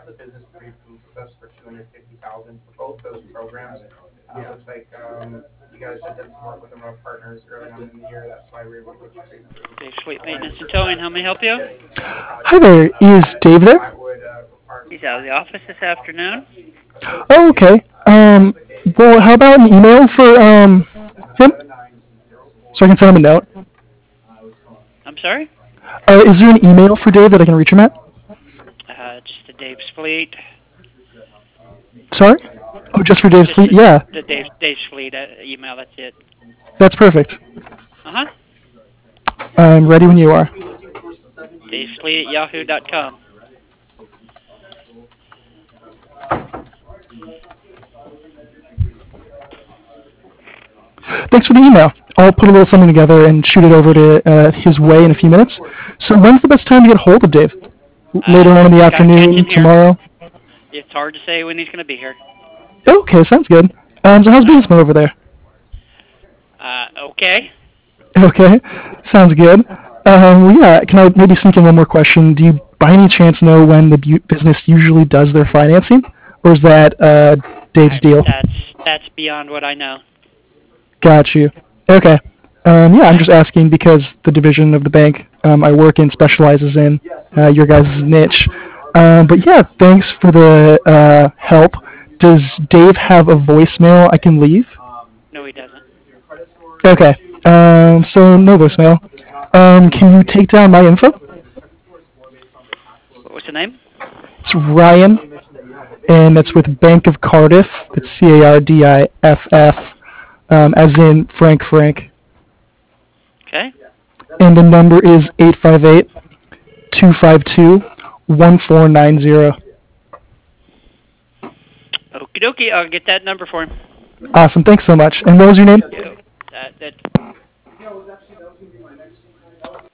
have the business pre-approved with us for 250,000 for both those programs. Looks like you guys just did some work with one of our partners early on in the year. That's why we were able to get you pre-approved. Dave Fleet I wanted Maintenance to and circle Towing. back How with may I you help on you? getting the Hi project there, is set. Dave there? That would require He's some out of the time office this afternoon. Oh, okay. Well, how about an email for him, so I can send him a note? I'm sorry? Is there an email for Dave that I can reach him at? Just the Dave's Fleet. Sorry? Oh, just for Dave's Just fleet? Yeah, the Dave's Fleet email. That's it. that's perfect. Uh-huh. I'm ready when you are. Dave's Fleet at yahoo.com. Thanks for the email. I'll put a little something together and shoot it over to his way in a few minutes. So when's the best time to get hold of Dave? Later on in the Gotta catch afternoon, him here. tomorrow? It's hard to say when he's going to be here. Okay, sounds good. So how's business going over there? Okay. Okay, sounds good. Well, yeah, can I maybe sneak in one more question? Do you by any chance know when the business usually does their financing? Or is that Dave's deal? That's beyond what I know. Got you. Okay. Yeah, I'm Okay. just asking because the division of the bank I work in specializes in your guys' niche. But yeah, thanks for the help. Does Dave have a voicemail I can leave? No, he doesn't. Okay. So no voicemail. Can you take down my info? What was the name? It's Ryan, and that's with Bank of Cardiff. It's Cardiff, as in Frank Frank. Okay. And the number is 858-252-1490. Okie dokie. I'll get that number for him. Awesome. Thanks so much. And what was your name? Yo, that